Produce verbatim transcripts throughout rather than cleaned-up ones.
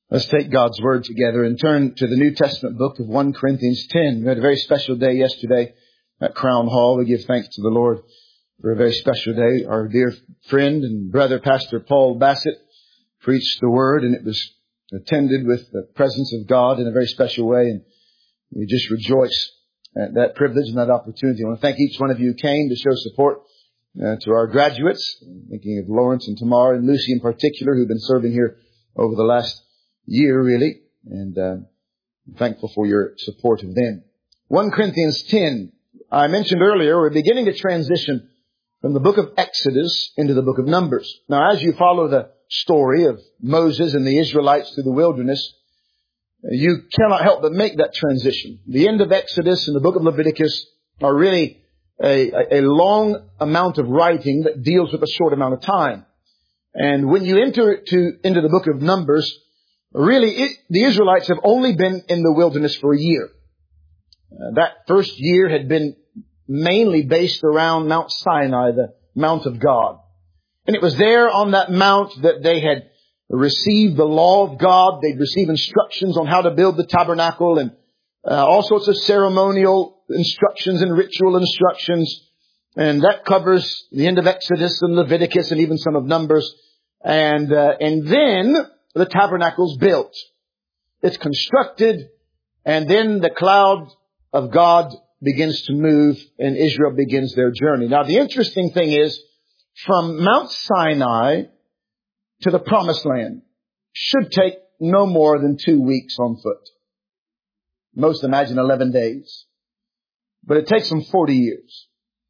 Let's take God's Word together and turn to the New Testament book of First Corinthians ten. We had a very special day yesterday at Crown Hall. We give thanks to the Lord for a very special day. Our dear friend and brother, Pastor Paul Bassett, preached the Word, and it was attended with the presence of God in a very special way. And we just rejoice at that privilege and that opportunity. I want to thank each one of you who came to show support uh, to our graduates, thinking of Lawrence and Tamar and Lucy in particular, who've been serving here over the last year, really, and uh, I'm thankful for your support of them. First Corinthians ten. I mentioned earlier, we're beginning to transition from the book of Exodus into the book of Numbers. Now, as you follow the story of Moses and the Israelites through the wilderness, you cannot help but make that transition. The end of Exodus and the book of Leviticus are really a, a long amount of writing that deals with a short amount of time. And when you enter to, into the book of Numbers, really, it, the Israelites have only been in the wilderness for a year. Uh, that first year had been mainly based around Mount Sinai, the Mount of God. And it was there on that mount that they had received the law of God. They'd received instructions on how to build the tabernacle and uh, all sorts of ceremonial instructions and ritual instructions. And that covers the end of Exodus and Leviticus and even some of Numbers. And uh, and then the tabernacle's built. It's constructed, and then the cloud of God begins to move, and Israel begins their journey. Now, the interesting thing is, from Mount Sinai to the Promised Land should take no more than two weeks on foot. Most imagine eleven days. But it takes them forty years.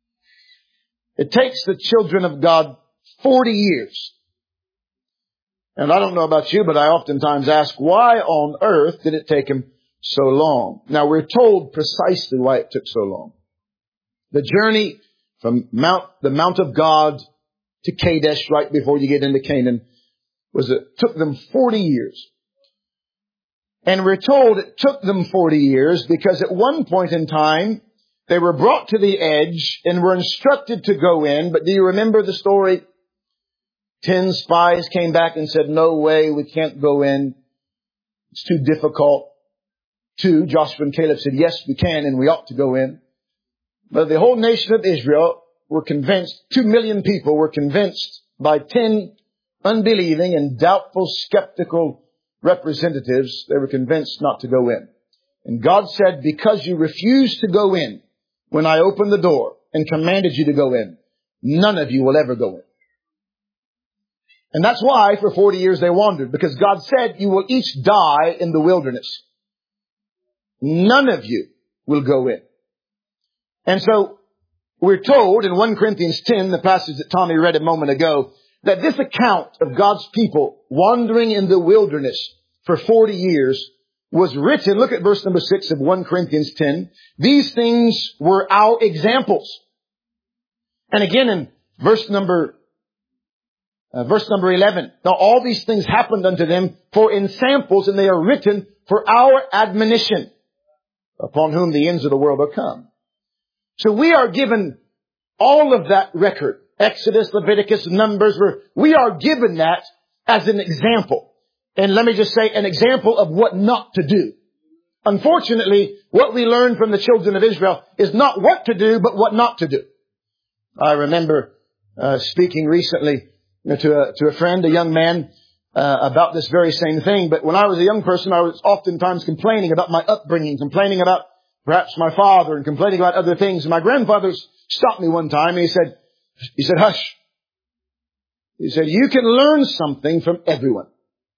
It takes the children of God forty years. And I don't know about you, but I oftentimes ask, why on earth did it take him so long? Now, we're told precisely why it took so long. The journey from Mount, the Mount of God to Kadesh, right before you get into Canaan, was it took them forty years. And we're told it took them forty years because at one point in time, they were brought to the edge and were instructed to go in. But do you remember the story? Ten spies came back and said, no way, we can't go in. It's too difficult. Two, Joshua and Caleb said, yes, we can and we ought to go in. But the whole nation of Israel were convinced, two million people were convinced by ten unbelieving and doubtful, skeptical representatives. They were convinced not to go in. And God said, because you refused to go in when I opened the door and commanded you to go in, none of you will ever go in. And that's why for forty years they wandered, because God said, you will each die in the wilderness. None of you will go in. And so we're told in First Corinthians ten, the passage that Tommy read a moment ago, that this account of God's people wandering in the wilderness for forty years was written. Look at verse number six of First Corinthians ten. These things were our examples. And again in verse number Uh, verse number eleven. Now all these things happened unto them for in samples, and they are written for our admonition, upon whom the ends of the world are come. So we are given all of that record. Exodus, Leviticus, Numbers. We are given that as an example. And let me just say, an example of what not to do. Unfortunately, what we learn from the children of Israel is not what to do, but what not to do. I remember uh, speaking recently to a, to a friend, a young man, uh, about this very same thing. But when I was a young person, I was oftentimes complaining about my upbringing, complaining about perhaps my father and complaining about other things. And my grandfather stopped me one time and he said, he said, hush. He said, you can learn something from everyone.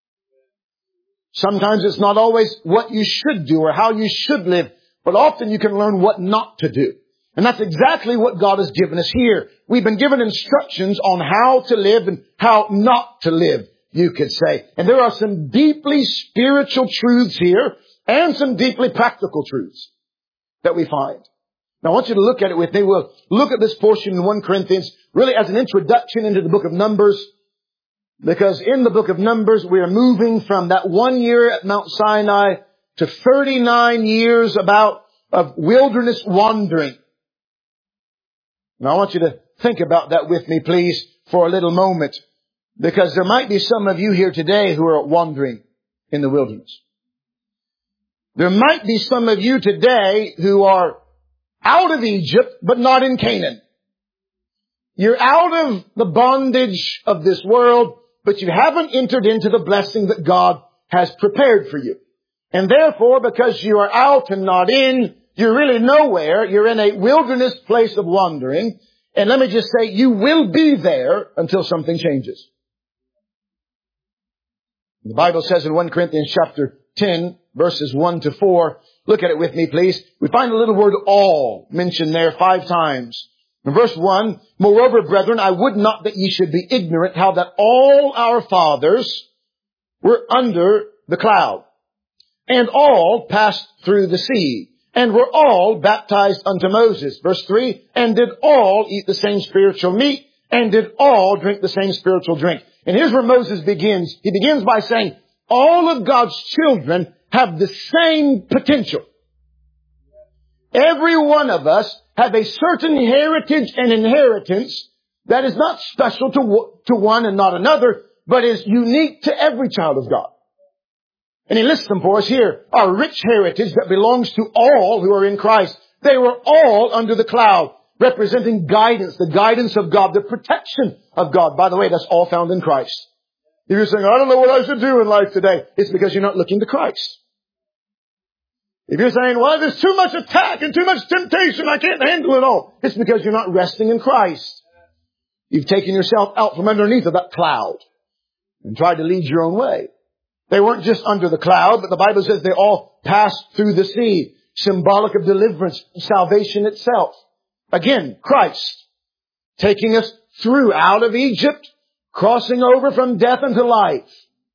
Sometimes it's not always what you should do or how you should live, but often you can learn what not to do. And that's exactly what God has given us here. We've been given instructions on how to live and how not to live, you could say. And there are some deeply spiritual truths here and some deeply practical truths that we find. Now I want you to look at it with me. We'll look at this portion in First Corinthians really as an introduction into the book of Numbers. Because in the book of Numbers, we are moving from that one year at Mount Sinai to thirty-nine years about of wilderness wandering. Now I want you to think about that with me, please, for a little moment. Because there might be some of you here today who are wandering. in the wilderness. There might be some of you today who are out of Egypt, but not in Canaan. You're out of the bondage of this world, but you haven't entered into the blessing that God has prepared for you. And therefore, because you are out and not in, you're really nowhere. You're in a wilderness place of wandering. And let me just say, you will be there until something changes. The Bible says in First Corinthians chapter ten, verses one to four, look at it with me, please. We find the little word all mentioned there five times. In verse one, moreover, brethren, I would not that ye should be ignorant how that all our fathers were under the cloud, and all passed through the sea, and were all baptized unto Moses. Verse three, and did all eat the same spiritual meat, and did all drink the same spiritual drink. And here's where Moses begins. He begins by saying, all of God's children have the same potential. Every one of us have a certain heritage and inheritance that is not special to, to one and not another, but is unique to every child of God. And he lists them for us here. Our rich heritage that belongs to all who are in Christ. They were all under the cloud, representing guidance, the guidance of God, the protection of God. By the way, that's all found in Christ. If you're saying, I don't know what I should do in life today, it's because you're not looking to Christ. If you're saying, well, there's too much attack and too much temptation, I can't handle it all, it's because you're not resting in Christ. You've taken yourself out from underneath of that cloud and tried to lead your own way. They weren't just under the cloud, but the Bible says they all passed through the sea, symbolic of deliverance, salvation itself. Again, Christ taking us through out of Egypt, crossing over from death unto life.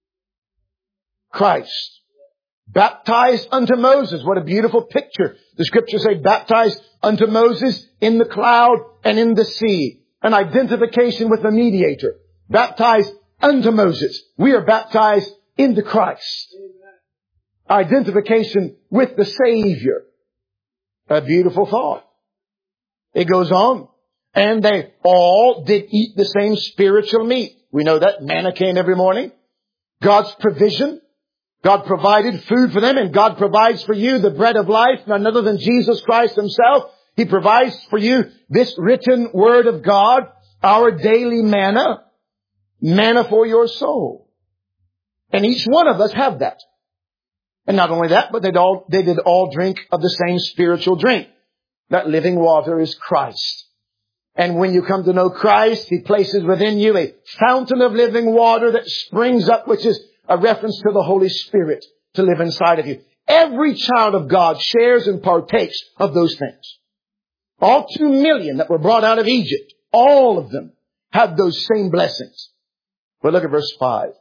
Christ. Baptized unto Moses. What a beautiful picture. The scriptures say baptized unto Moses in the cloud and in the sea. An identification with the mediator. Baptized unto Moses. We are baptized into Christ. Identification with the Savior. A beautiful thought. It goes on. And they all did eat the same spiritual meat. We know that manna came every morning. God's provision. God provided food for them, and God provides for you the bread of life, none other than Jesus Christ Himself. He provides for you this written Word of God, our daily manna, manna for your soul. And each one of us have that. And not only that, but they'd all, they did all drink of the same spiritual drink. That living water is Christ. And when you come to know Christ, He places within you a fountain of living water that springs up, which is a reference to the Holy Spirit to live inside of you. Every child of God shares and partakes of those things. All two million that were brought out of Egypt, all of them had those same blessings. But look at verse five.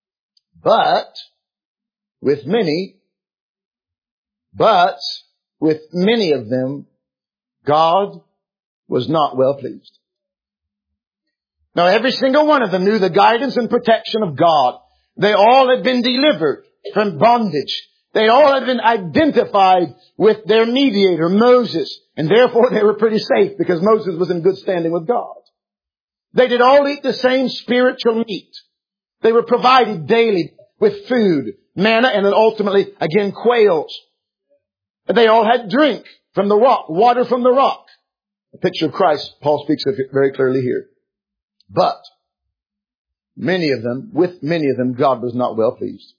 But with many, but with many of them, God was not well pleased. Now every single one of them knew the guidance and protection of God. They all had been delivered from bondage. They all had been identified with their mediator, Moses. And therefore they were pretty safe because Moses was in good standing with God. They did all eat the same spiritual meat. They were provided daily with food, manna, and then ultimately, again, quails. They all had drink from the rock, water from the rock. A picture of Christ, Paul speaks of it very clearly here. But many of them, with many of them, God was not well pleased.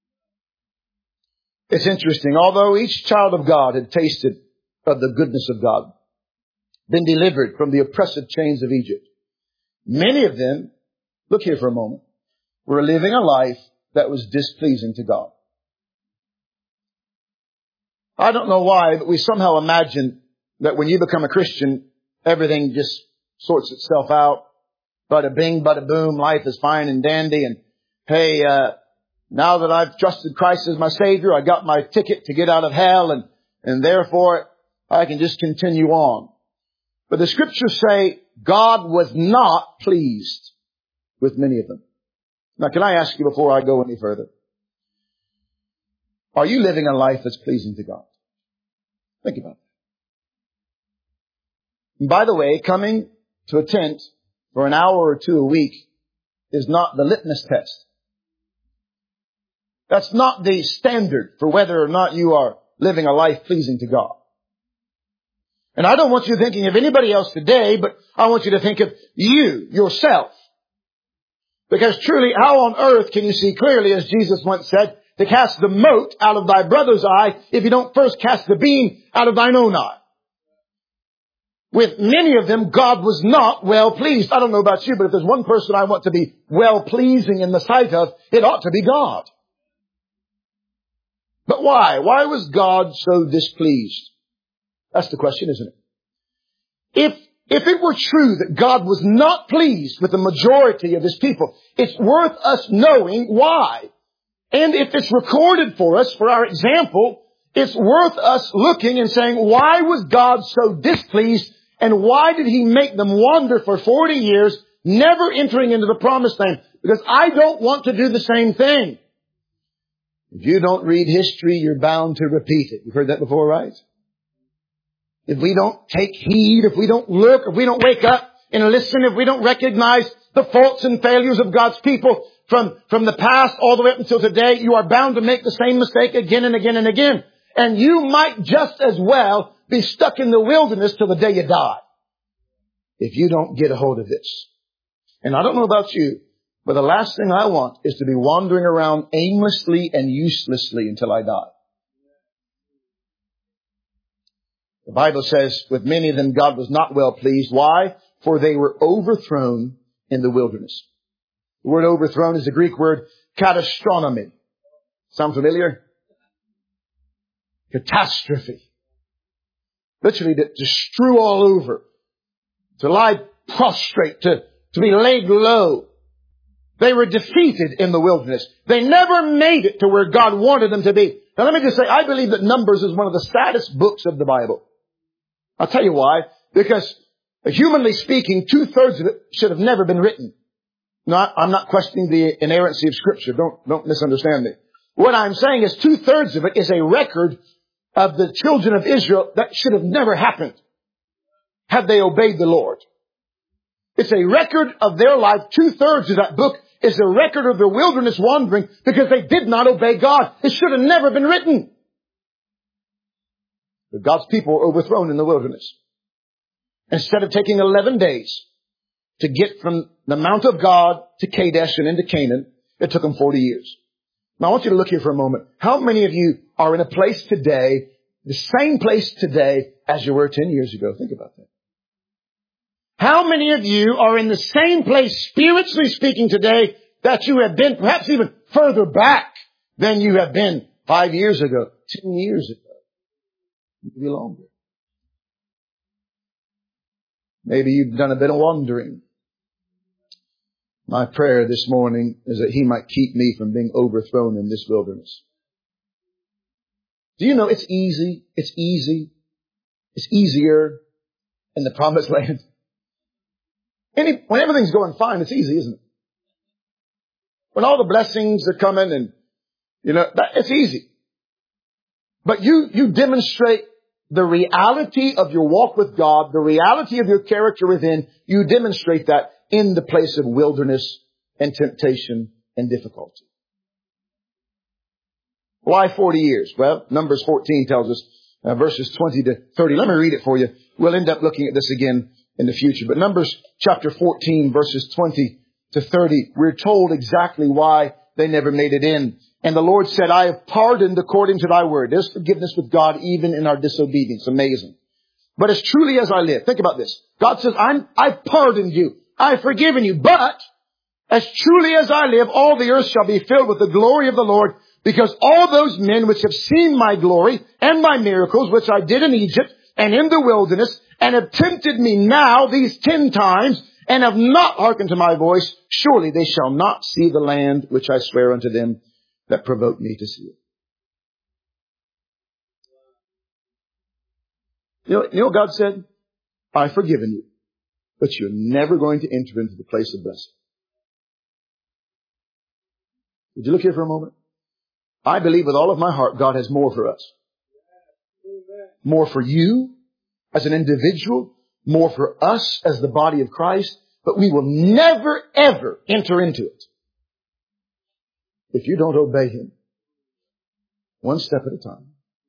It's interesting. Although each child of God had tasted of the goodness of God, been delivered from the oppressive chains of Egypt, many of them, look here for a moment, were living a life that was displeasing to God. I don't know why, but we somehow imagine that when you become a Christian, everything just sorts itself out. Bada bing, bada boom, life is fine and dandy. And hey, uh, now that I've trusted Christ as my Savior, I got my ticket to get out of hell, and, and therefore I can just continue on. But the scriptures say God was not pleased with many of them. Now, can I ask you before I go any further? Are you living a life that's pleasing to God? Think about it. And by the way, coming to a tent for an hour or two a week is not the litmus test. That's not the standard for whether or not you are living a life pleasing to God. And I don't want you thinking of anybody else today, but I want you to think of you, yourself. Because truly, how on earth can you see clearly, as Jesus once said, to cast the mote out of thy brother's eye if you don't first cast the beam out of thine own eye? With many of them, God was not well pleased. I don't know about you, but if there's one person I want to be well pleasing in the sight of, it ought to be God. But why? Why was God so displeased? That's the question, isn't it? If, if it were true that God was not pleased with the majority of His people, it's worth us knowing why. And if it's recorded for us, for our example, it's worth us looking and saying, why was God so displeased? And why did He make them wander for forty years, never entering into the promised land? Because I don't want to do the same thing. If you don't read history, you're bound to repeat it. You've heard that before, right? If we don't take heed, if we don't look, if we don't wake up and listen, if we don't recognize the faults and failures of God's people from, from the past all the way up until today, you are bound to make the same mistake again and again and again. And you might just as well be stuck in the wilderness till the day you die if you don't get a hold of this. And I don't know about you, but the last thing I want is to be wandering around aimlessly and uselessly until I die. The Bible says, with many of them God was not well pleased. Why? For they were overthrown in the wilderness. The word overthrown is the Greek word katastronomy. Sound familiar? Catastrophe. Literally to, to strew all over. To lie prostrate. To, to be laid low. They were defeated in the wilderness. They never made it to where God wanted them to be. Now let me just say, I believe that Numbers is one of the saddest books of the Bible. I'll tell you why. Because, humanly speaking, two-thirds of it should have never been written. No, I'm not questioning the inerrancy of Scripture. Don't, don't misunderstand me. What I'm saying is two-thirds of it is a record of the children of Israel that should have never happened had they obeyed the Lord. It's a record of their life. Two-thirds of that book is a record of their wilderness wandering because they did not obey God. It should have never been written. But God's people were overthrown in the wilderness. Instead of taking eleven days to get from the Mount of God to Kadesh and into Canaan, it took them forty years. Now I want you to look here for a moment. How many of you are in a place today, the same place today as you were ten years ago? Think about that. How many of you are in the same place, spiritually speaking, today that you have been perhaps even further back than you have been five years ago, ten years ago, maybe longer? Maybe you've done a bit of wandering. My prayer this morning is that He might keep me from being overthrown in this wilderness. Do you know it's easy, it's easy, it's easier in the promised land? Any, when everything's going fine, it's easy, isn't it? When all the blessings are coming and, you know, that, it's easy. But you, you demonstrate the reality of your walk with God, the reality of your character within, you demonstrate that in the place of wilderness and temptation and difficulty. Why forty years? Well, Numbers fourteen tells us, uh, verses twenty to thirty. Let me read it for you. We'll end up looking at this again in the future. But Numbers chapter fourteen, verses twenty to thirty, we're told exactly why they never made it in. And the Lord said, I have pardoned according to thy word. There's forgiveness with God even in our disobedience. Amazing. But as truly as I live, think about this. God says, I'm, I've pardoned you. I've forgiven you. But as truly as I live, all the earth shall be filled with the glory of the Lord, because all those men which have seen my glory and my miracles, which I did in Egypt and in the wilderness, and have tempted me now these ten times, and have not hearkened to my voice, surely they shall not see the land which I swear unto them that provoked me to see it. You know, you know what God said? I've forgiven you, but you're never going to enter into the place of blessing. Would you look here for a moment? I believe with all of my heart God has more for us. More for you as an individual, more for us as the body of Christ, but we will never, ever enter into it if you don't obey Him. One step at a time.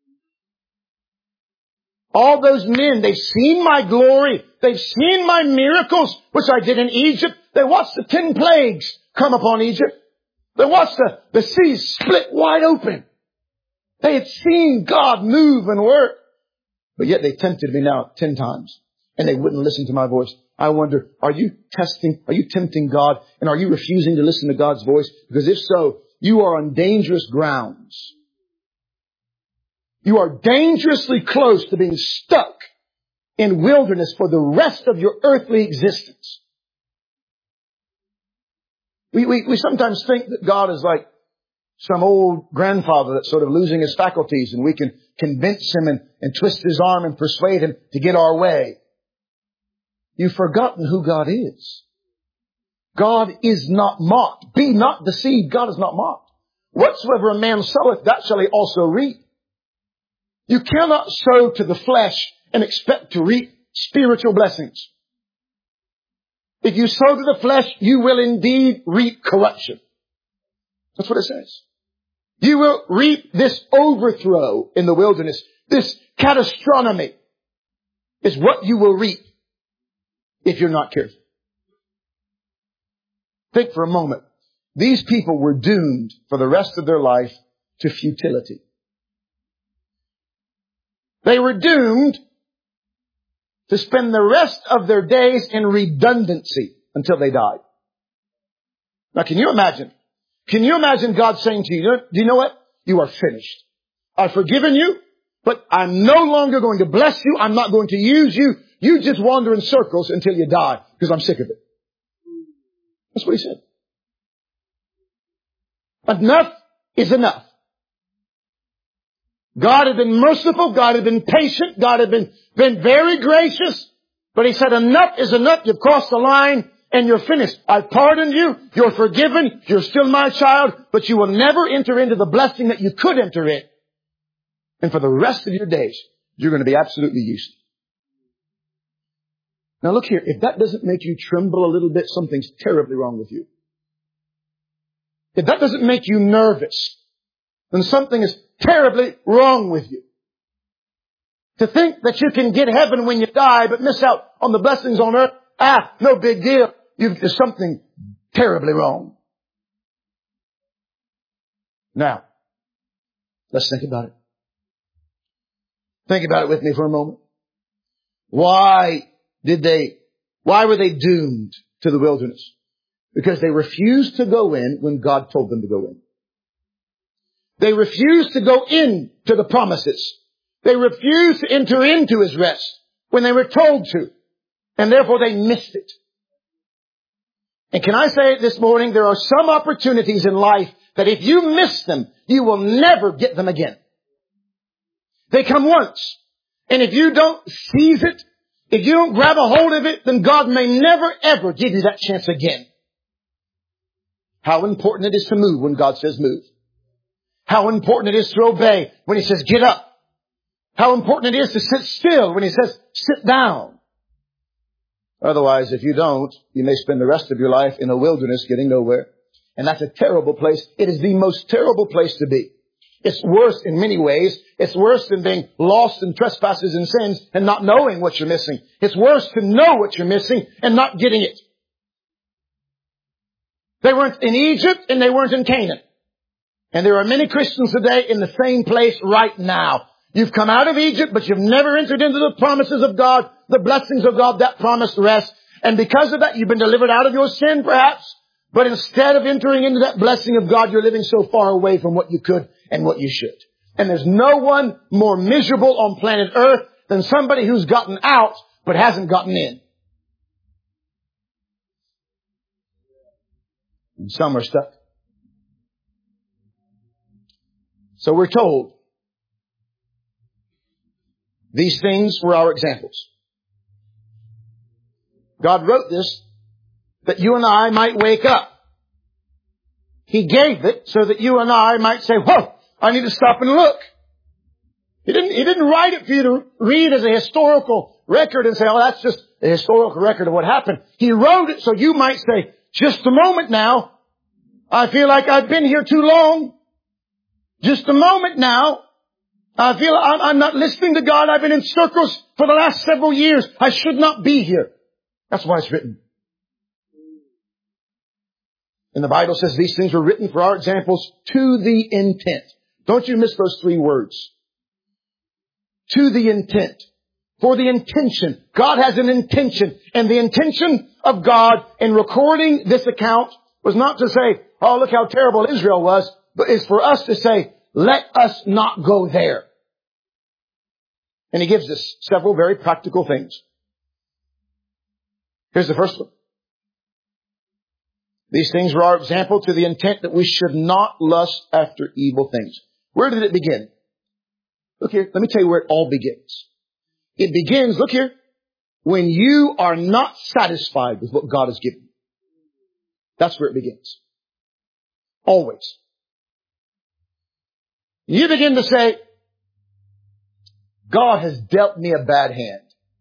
All those men, they've seen my glory. They've seen my miracles, which I did in Egypt. They watched the ten plagues come upon Egypt. They watched the, the sea split wide open. They had seen God move and work. But yet they tempted me now ten times. And they wouldn't listen to my voice. I wonder, are you testing, are you tempting God? And are you refusing to listen to God's voice? Because if so, you are on dangerous grounds. You are dangerously close to being stuck in wilderness for the rest of your earthly existence. We, we, we sometimes think that God is like some old grandfather that's sort of losing his faculties, and we can convince him and, and twist his arm and persuade him to get our way. You've forgotten who God is. God is not mocked. Be not deceived. God is not mocked. Whatsoever a man soweth, that shall he also reap. You cannot sow to the flesh and expect to reap spiritual blessings. If you sow to the flesh, you will indeed reap corruption. That's what it says. You will reap this overthrow in the wilderness. This catastrophe is what you will reap if you're not careful. Think for a moment. These people were doomed for the rest of their life to futility. They were doomed to spend the rest of their days in redundancy until they died. Now, can you imagine? Can you imagine God saying to you, do you know what? You are finished. I've forgiven you, but I'm no longer going to bless you. I'm not going to use you. You just wander in circles until you die because I'm sick of it. That's what he said. Enough is enough. God had been merciful. God had been patient. God had been, been very gracious. But he said, enough is enough. You've crossed the line and you're finished. I've pardoned you. You're forgiven. You're still my child. But you will never enter into the blessing that you could enter in. And for the rest of your days, you're going to be absolutely useless. Now look here. If that doesn't make you tremble a little bit, something's terribly wrong with you. If that doesn't make you nervous, then something is terribly wrong with you. To think that you can get heaven when you die, but miss out on the blessings on earth, ah, no big deal. You've, there's something terribly wrong. Now, let's think about it. Think about it with me for a moment. Why did they, why were they doomed to the wilderness? Because they refused to go in when God told them to go in. They refused to go in to the promises. They refused to enter into His rest when they were told to. And therefore they missed it. And can I say it this morning, there are some opportunities in life that if you miss them, you will never get them again. They come once. And if you don't seize it, if you don't grab a hold of it, then God may never ever give you that chance again. How important it is to move when God says move. How important it is to obey when He says get up. How important it is to sit still when He says sit down. Otherwise, if you don't, you may spend the rest of your life in a wilderness getting nowhere. And that's a terrible place. It is the most terrible place to be. It's worse in many ways. It's worse than being lost in trespasses and sins and not knowing what you're missing. It's worse to know what you're missing and not getting it. They weren't in Egypt and they weren't in Canaan. And there are many Christians today in the same place right now. You've come out of Egypt, but you've never entered into the promises of God, the blessings of God, that promised rest. And because of that, you've been delivered out of your sin, perhaps. But instead of entering into that blessing of God, you're living so far away from what you could and what you should. And there's no one more miserable on planet Earth than somebody who's gotten out, but hasn't gotten in. And some are stuck. So we're told these things were our examples. God wrote this that you and I might wake up. He gave it so that you and I might say, whoa, I need to stop and look. He didn't, he didn't write it for you to read as a historical record and say, oh, that's just a historical record of what happened. He wrote it so you might say, just a moment now. I feel like I've been here too long. Just a moment now. I feel I'm, I'm not listening to God. I've been in circles for the last several years. I should not be here. That's why it's written. And the Bible says these things were written for our examples to the intent. Don't you miss those three words. To the intent. For the intention. God has an intention. And the intention of God in recording this account was not to say, oh, look how terrible Israel was, but is for us to say, let us not go there. And He gives us several very practical things. Here's the first one. These things were our example to the intent that we should not lust after evil things. Where did it begin? Look here. Let me tell you where it all begins. It begins, look here, when you are not satisfied with what God has given you. That's where it begins. Always. You begin to say, God has dealt me a bad hand.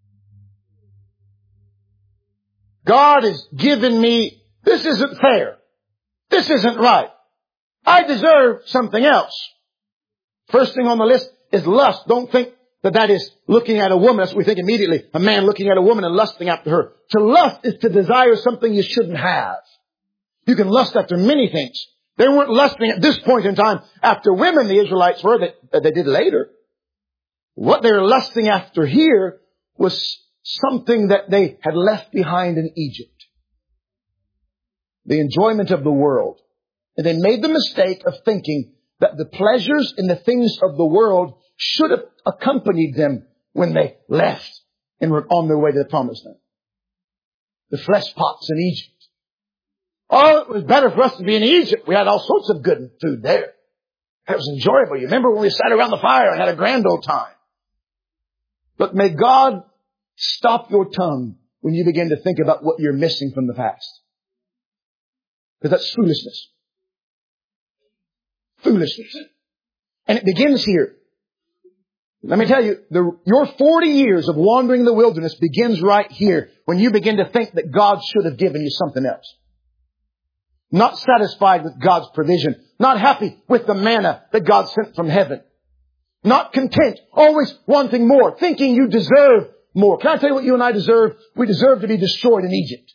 God has given me, this isn't fair. This isn't right. I deserve something else. First thing on the list is lust. Don't think that that is looking at a woman. That's what we think immediately. A man looking at a woman and lusting after her. To lust is to desire something you shouldn't have. You can lust after many things. They weren't lusting at this point in time after women, the Israelites were, that they did later. What they were lusting after here was something that they had left behind in Egypt. The enjoyment of the world. And they made the mistake of thinking that the pleasures and the things of the world should have accompanied them when they left and were on their way to the promised land. The flesh pots in Egypt. Oh, it was better for us to be in Egypt. We had all sorts of good food there. It was enjoyable. You remember when we sat around the fire and had a grand old time? But may God stop your tongue when you begin to think about what you're missing from the past. Because that's foolishness. Foolishness. And it begins here. Let me tell you, the, your forty years of wandering the wilderness begins right here when you begin to think that God should have given you something else. Not satisfied with God's provision. Not happy with the manna that God sent from heaven. Not content. Always wanting more. Thinking you deserve more. Can I tell you what you and I deserve? We deserve to be destroyed in Egypt.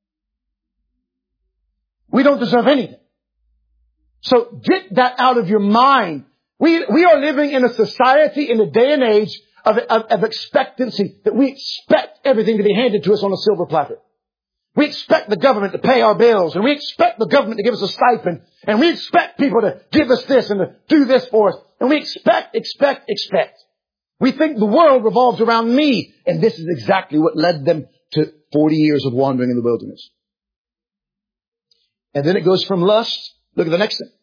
We don't deserve anything. So get that out of your mind. We, we are living in a society, in a day and age of, of, of expectancy, that we expect everything to be handed to us on a silver platter. We expect the government to pay our bills, and we expect the government to give us a stipend, and we expect people to give us this and to do this for us. And we expect, expect, expect. We think the world revolves around me, and this is exactly what led them to forty years of wandering in the wilderness. And then it goes from lust, look at the next thing,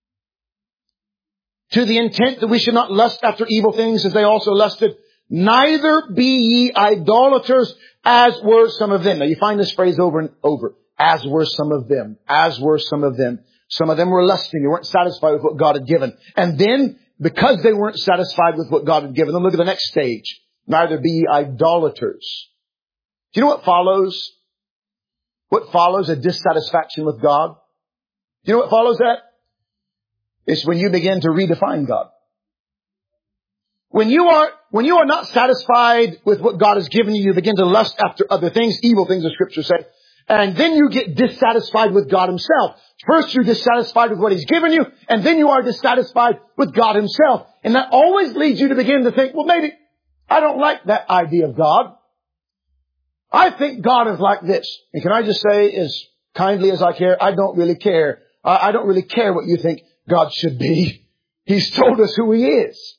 to the intent that we should not lust after evil things as they also lusted. Neither be ye idolaters, as were some of them. Now you find this phrase over and over. As were some of them. As were some of them. Some of them were lusting. They weren't satisfied with what God had given. And then, because they weren't satisfied with what God had given them, look at the next stage. Neither be ye idolaters. Do you know what follows? What follows a dissatisfaction with God? Do you know what follows that? It's when you begin to redefine God. When you are, when you are not satisfied with what God has given you, you begin to lust after other things, evil things, the Scripture says. And then you get dissatisfied with God Himself. First you're dissatisfied with what He's given you, and then you are dissatisfied with God Himself. And that always leads you to begin to think, well, maybe I don't like that idea of God. I think God is like this. And can I just say, as kindly as I care, I don't really care. I don't really care what you think God should be. He's told us who He is.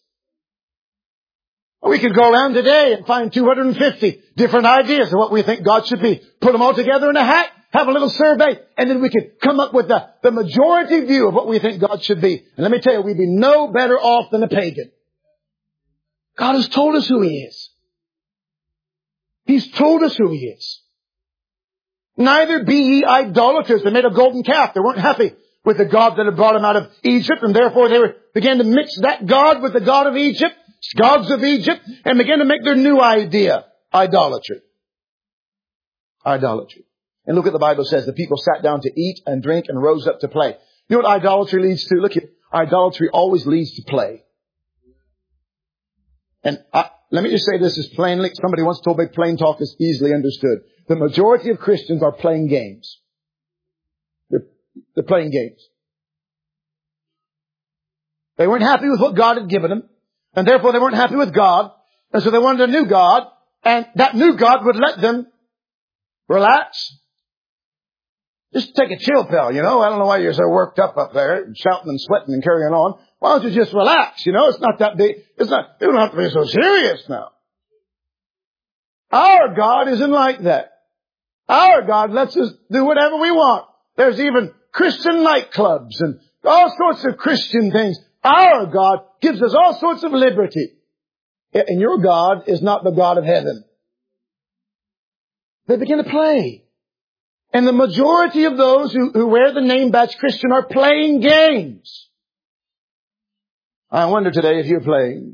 We could go around today and find two hundred fifty different ideas of what we think God should be. Put them all together in a hat, have a little survey, and then we could come up with the, the majority view of what we think God should be. And let me tell you, we'd be no better off than a pagan. God has told us who He is. He's told us who He is. Neither be ye idolaters. They made a golden calf. They weren't happy with the God that had brought them out of Egypt, and therefore they were, began to mix that God with the God of Egypt, gods of Egypt, and began to make their new idea, idolatry. Idolatry. And look what the Bible says. The people sat down to eat and drink and rose up to play. You know what idolatry leads to? Look here. idolatry always leads to play. And I, let me just say this as plainly. Somebody once told me plain talk is easily understood. The majority of Christians are playing games. They're, they're playing games. They weren't happy with what God had given them, and therefore they weren't happy with God, and so they wanted a new God, and that new God would let them relax. Just take a chill pill, you know. I don't know why you're so worked up up there, and shouting and sweating and carrying on. Why don't you just relax, you know? It's not that big. It's not, you don't have to be so serious now. Our God isn't like that. Our God lets us do whatever we want. There's even Christian nightclubs and all sorts of Christian things. Our God gives us all sorts of liberty. And your God is not the God of heaven. They begin to play. And the majority of those who, who wear the name badge Christian are playing games. I wonder today if you're playing.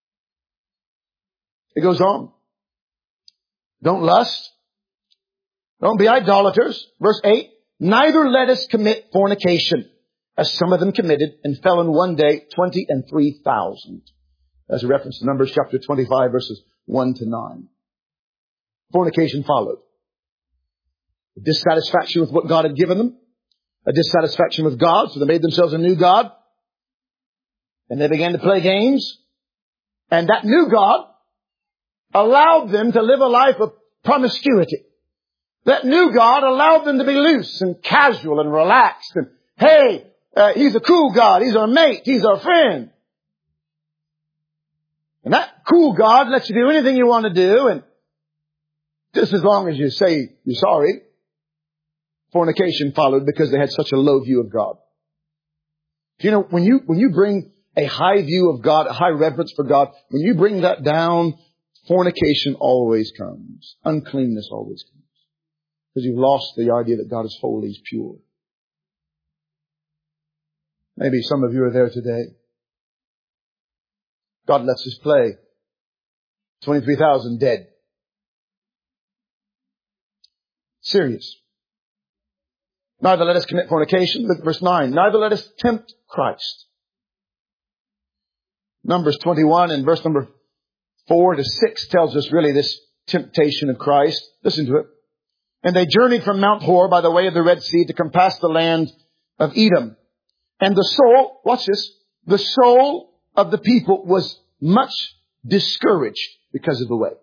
It goes on. Don't lust. Don't be idolaters. Verse eight. Neither let us commit fornication, as some of them committed, and fell in one day twenty and three thousand. As a reference to Numbers chapter twenty-five, verses one to nine. Fornication followed. A dissatisfaction with what God had given them. A dissatisfaction with God, so they made themselves a new God. And they began to play games. And that new God allowed them to live a life of promiscuity. That new God allowed them to be loose and casual and relaxed. And, hey, uh, He's a cool God. He's our mate. He's our friend. And that cool God lets you do anything you want to do. And just as long as you say you're sorry. Fornication followed because they had such a low view of God. You know, when you, when you bring a high view of God, a high reverence for God, when you bring that down, fornication always comes. Uncleanness always comes. Because you've lost the idea that God is holy, He's pure. Maybe some of you are there today. God lets us play. twenty-three thousand dead. Serious. Neither let us commit fornication. Look at verse nine. Neither let us tempt Christ. Numbers twenty-one and verse number four to six tells us really this temptation of Christ. Listen to it. And they journeyed from Mount Hor by the way of the Red Sea to compass the land of Edom. And the soul, watch this, the soul of the people was much discouraged because of the way.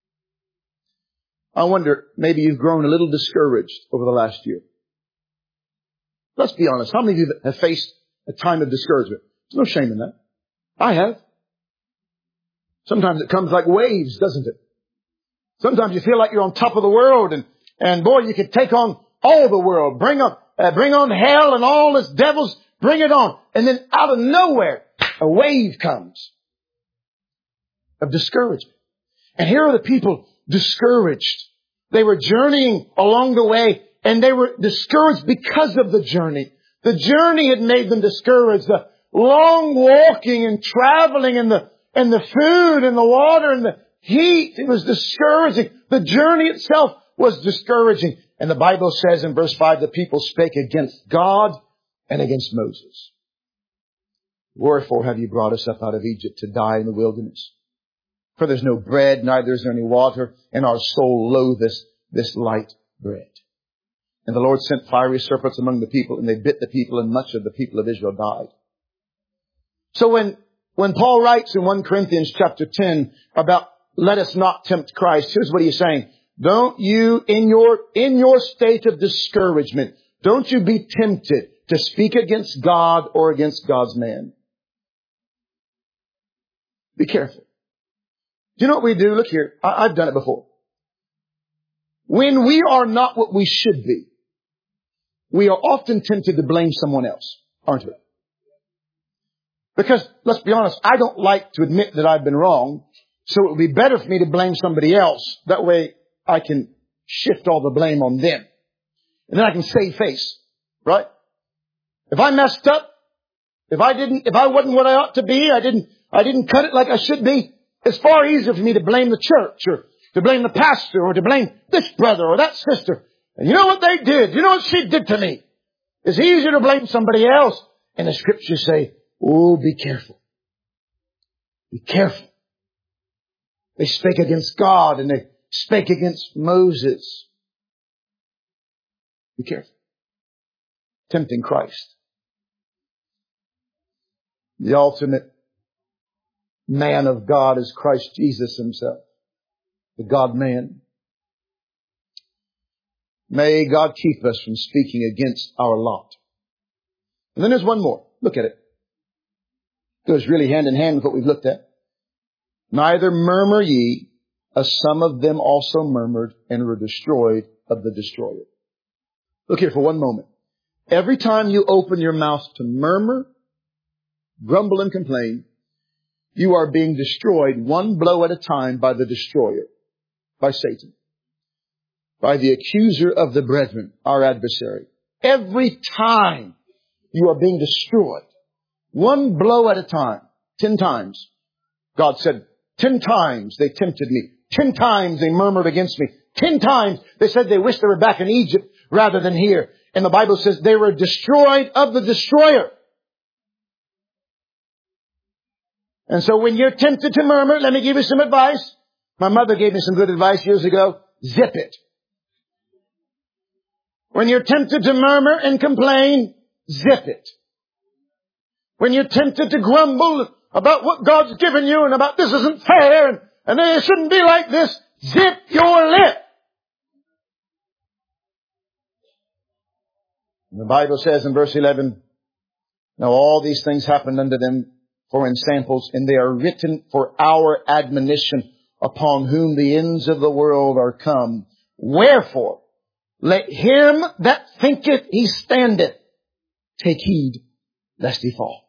I wonder, maybe you've grown a little discouraged over the last year. Let's be honest. How many of you have faced a time of discouragement? There's no shame in that. I have. Sometimes it comes like waves, doesn't it? Sometimes you feel like you're on top of the world and, and boy, you could take on all the world. Bring on, uh, bring on hell and all its devils. Bring it on. And then out of nowhere, a wave comes of discouragement. And here are the people discouraged. They were journeying along the way and they were discouraged because of the journey. The journey had made them discouraged. The long walking and traveling and the, and the food and the water and the heat, it was discouraging. The journey itself was discouraging. And the Bible says in verse five, the people spake against God and against Moses. Wherefore have you brought us up out of Egypt to die in the wilderness? For there's no bread, neither is there any water, and our soul loatheth this light bread. And the Lord sent fiery serpents among the people, and they bit the people, and much of the people of Israel died. So when, when Paul writes in First Corinthians chapter ten about let us not tempt Christ, here's what he's saying. Don't you, in your, in your state of discouragement, don't you be tempted to speak against God or against God's man. Be careful. Do you know what we do? Look here. I, I've done it before. When we are not what we should be, we are often tempted to blame someone else, aren't we? Because, let's be honest, I don't like to admit that I've been wrong, so it would be better for me to blame somebody else. That way I can shift all the blame on them. And then I can save face, right? If I messed up, if I didn't, if I wasn't what I ought to be, I didn't, I didn't cut it like I should be, it's far easier for me to blame the church or to blame the pastor or to blame this brother or that sister. And you know what they did? You know what she did to me? It's easier to blame somebody else. And the scriptures say, oh, be careful. Be careful. They spake against God and they spake against Moses. Be careful. Tempting Christ. The ultimate man of God is Christ Jesus himself. The God-man. May God keep us from speaking against our lot. And then there's one more. Look at it. It goes really hand in hand with what we've looked at. Neither murmur ye, as some of them also murmured and were destroyed of the destroyer. Look here for one moment. Every time you open your mouth to murmur, grumble and complain, you are being destroyed one blow at a time by the destroyer, by Satan, by the accuser of the brethren, our adversary. Every time you are being destroyed, one blow at a time, ten times. God said, ten times they tempted me. Ten times they murmured against me. Ten times they said they wished they were back in Egypt rather than here. And the Bible says they were destroyed of the destroyer. And so when you're tempted to murmur, let me give you some advice. My mother gave me some good advice years ago. Zip it. When you're tempted to murmur and complain, zip it. When you're tempted to grumble about what God's given you and about this isn't fair and, and it shouldn't be like this, zip your lip. The Bible says in verse eleven, now all these things happened unto them for in samples, and they are written for our admonition, upon whom the ends of the world are come. Wherefore, let him that thinketh he standeth take heed lest he fall.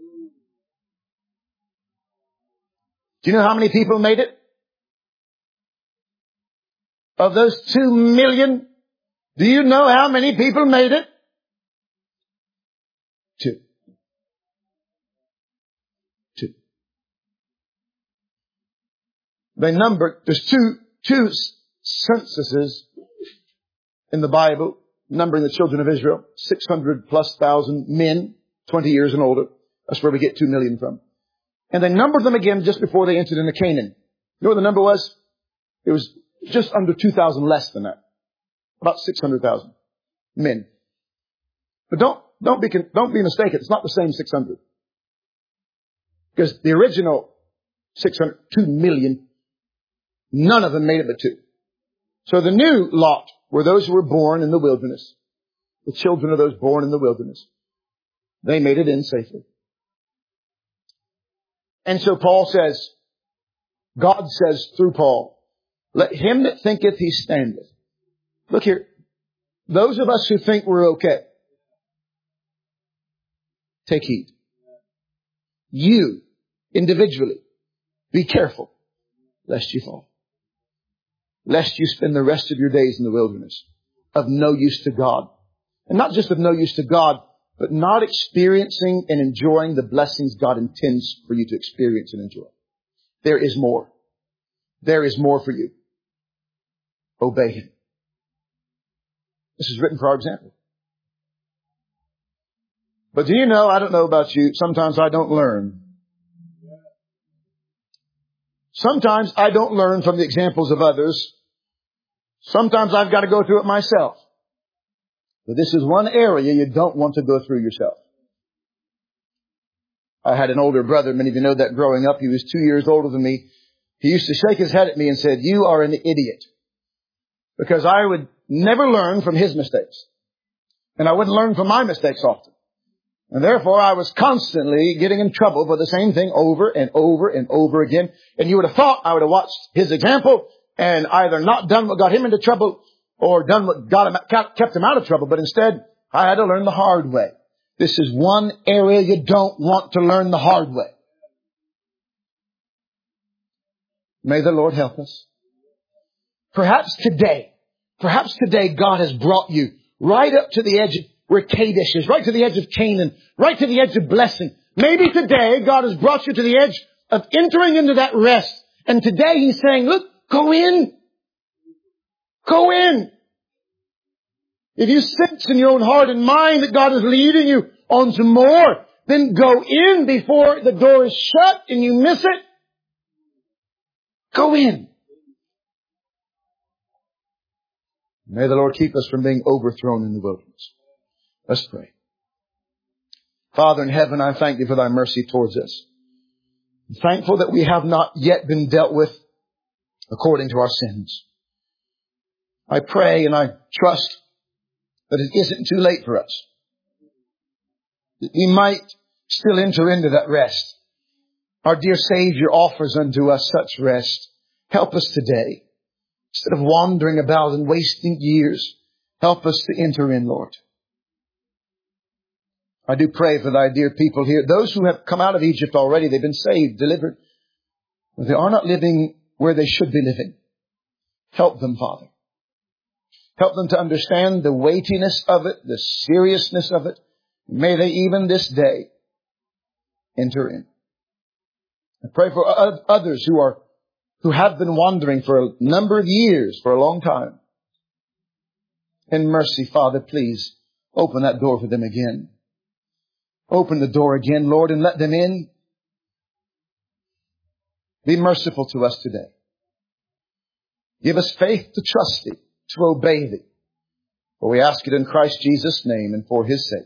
Do you know how many people made it? Of those two million, do you know how many people made it? Two. Two. They numbered, there's two, two censuses in the Bible, numbering the children of Israel, six hundred plus thousand men, twenty years and older. That's where we get two million from. And they numbered them again just before they entered into Canaan. You know what the number was? It was just under two thousand less than that. About six hundred thousand men. But don't, don't be, don't be mistaken. It's not the same six hundred. Because the original six hundred, two million, none of them made it but two. So the new lot were those who were born in the wilderness. The children of those born in the wilderness. They made it in safely. And so Paul says, God says through Paul, let him that thinketh he standeth. Look here. Those of us who think we're okay, take heed. You, individually, be careful lest you fall. Lest you spend the rest of your days in the wilderness of no use to God. And not just of no use to God, but not experiencing and enjoying the blessings God intends for you to experience and enjoy. There is more. There is more for you. Obey Him. This is written for our example. But do you know, I don't know about you, sometimes I don't learn. Sometimes I don't learn from the examples of others. Sometimes I've got to go through it myself. But this is one area you don't want to go through yourself. I had an older brother, many of you know that growing up. He was two years older than me. He used to shake his head at me and said, you are an idiot. Because I would never learn from his mistakes. And I wouldn't learn from my mistakes often. And therefore I was constantly getting in trouble for the same thing over and over and over again. And you would have thought I would have watched his example and either not done what got him into trouble or done what got him, kept him out of trouble. But instead, I had to learn the hard way. This is one area you don't want to learn the hard way. May the Lord help us. Perhaps today, perhaps today God has brought you right up to the edge of where Kadesh is, right to the edge of Canaan, right to the edge of blessing. Maybe today God has brought you to the edge of entering into that rest. And today He's saying, look, go in. Go in. If you sense in your own heart and mind that God is leading you on to more, then go in before the door is shut and you miss it. Go in. May the Lord keep us from being overthrown in the wilderness. Let's pray. Father in heaven, I thank Thee for Thy mercy towards us. I'm thankful that we have not yet been dealt with according to our sins. I pray and I trust that it isn't too late for us. That we might still enter into that rest. Our dear Savior offers unto us such rest. Help us today. Instead of wandering about and wasting years, help us to enter in, Lord. I do pray for Thy dear people here. Those who have come out of Egypt already, they've been saved, delivered. But they are not living where they should be living. Help them, Father. Help them to understand the weightiness of it, the seriousness of it. May they even this day enter in. I pray for others who are who have been wandering for a number of years, for a long time. In mercy, Father, please open that door for them again. Open the door again, Lord, and let them in. Be merciful to us today. Give us faith to trust Thee, to obey Thee. For we ask it in Christ Jesus' name and for His sake.